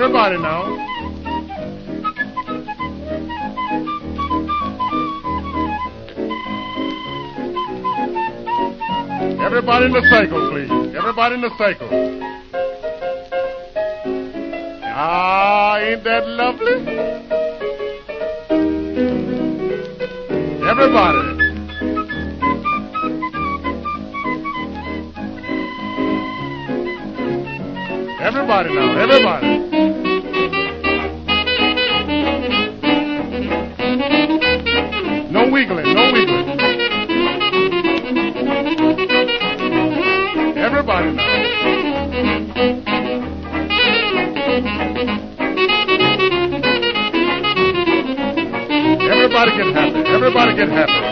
Everybody now. Everybody in the cycle, please. Everybody in the cycle. Ah, ain't that lovely? Everybody. Everybody now, everybody. No wiggling, no wiggling. Everybody now. Everybody get happy. Everybody get happy.